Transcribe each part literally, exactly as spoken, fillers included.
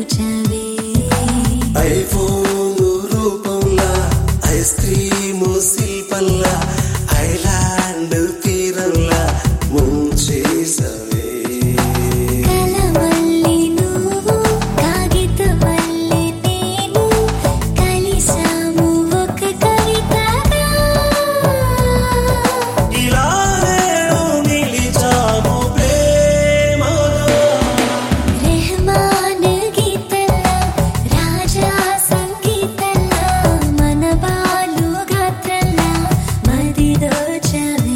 దోచవే iPhone రూపంలా ice cream శిల్పంలా island తీరంలా ముంచేసవే కలవల్లి నువ్వు కాగితవల్లి నేను కలిసాము ఒక కవితగా ఇలా నేను నిలిచాము ప్రేమగా రెహమాన్ గీతల్లా రాజా సంగీతల్లా మన బాలు గాత్రల్లా మది దోచవే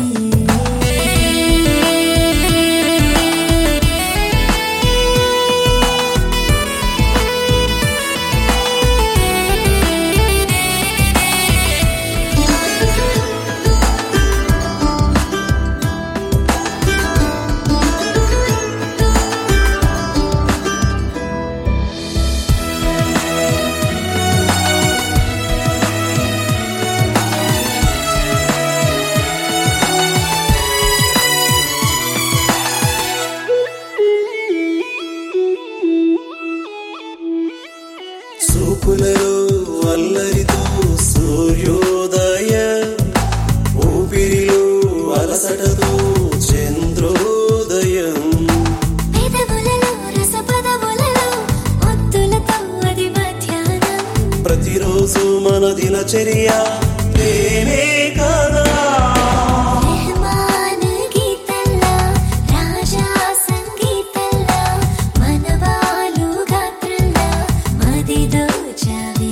చూపులలో అల్లరితో సూర్యోదయ ఊపిరిలో అలసటతో చంద్రోదయం పెదవులలో రసపదవులలో ఒత్తులతో అది మధ్యాహ్నం ప్రతిరోజు మన దినచర్య ప్రేమే కదా రెహమాన్ గీతల్లా రాజా సంగీతల్లా మన బాలు గాత్రల్లా మది దోచవే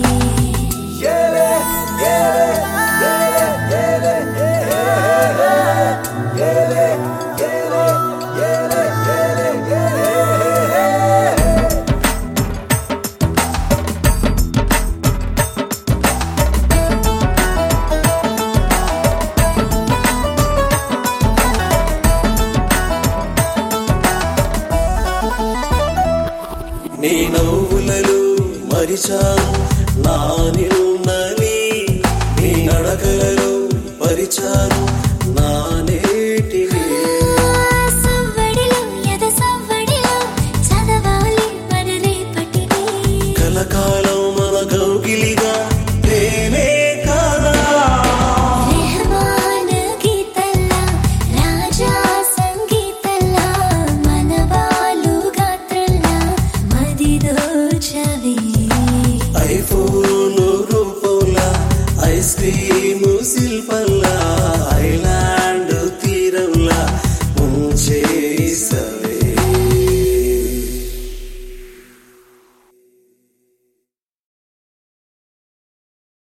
నీ నవ్వులలో మరిచాను నా నిన్నని నీ నడకలలో పరిచాను నా నేటిని సవ్వడిలో ఎద సవ్వడిలో చదవాలి మన రేపటిని కలకాలం మన కౌగిలిగా ప్రేమే కదా రెహమాన్ గీతల్లా రాజా సంగీతల్లా మన బాలు గాత్రల్లా మది దోచవే ఐఫోన్ రూపంలా ఐస్ క్రీము శిల్పంలా ఐలాండ్ తీరంలా ముంచే